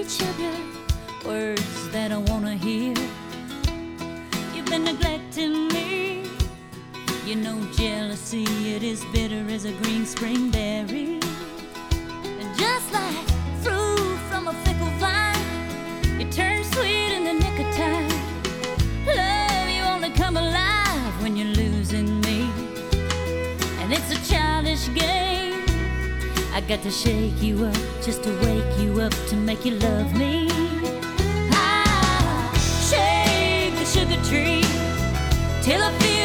sugar, words that I wanna hear. You've been neglecting me. You know jealousy, it is bitter as a green spring berry. And just like fruit from a fickle vine, it turns sweet in the nick of time. Love, you only come alive when you're losing me. And it's a childish game. I got to shake you up just to wake you up to make you love me. I shake the sugar tree till I feel